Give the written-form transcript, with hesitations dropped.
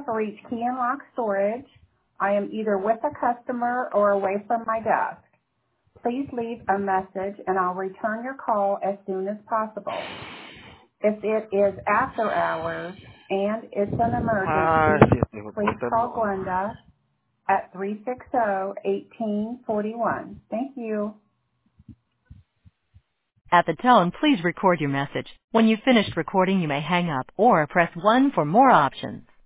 have reached Key and Lock Storage. I am either with a customer or away from my desk. Please leave a message and I'll return your call as soon as possible. If it is after hours and it's an Ah, emergency, sí, hijo de please puta, call no. Glenda at 360-1841. Thank you. At the tone, please record your message. When you've finished recording, you may hang up or press 1 for more options.